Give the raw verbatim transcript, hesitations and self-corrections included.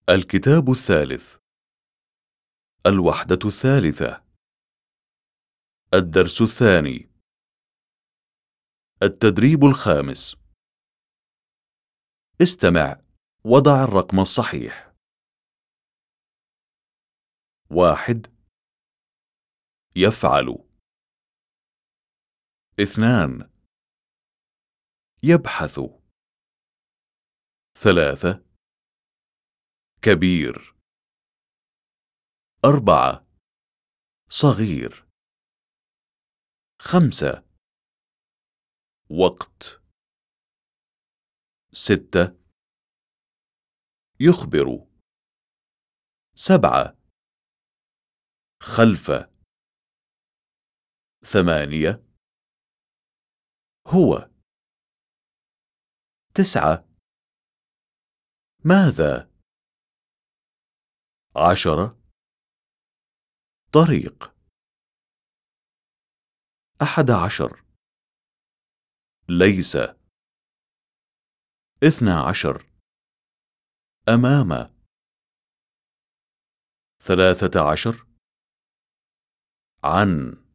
الكتاب الثالث. الوحدة الثالثة. الدرس الثاني. التدريب الخامس. استمع وضع الرقم الصحيح. واحد. يفعل. اثنان. يبحث. ثلاثة. كبير. أربعة. صغير. خمسة. وقت. ستة. يخبر. سبعة. خلف. ثمانية. هو. تسعة. ماذا؟ عشرة. طريق. أحد عشر. ليس. اثنى عشر. أمام. ثلاثة عشر. عن.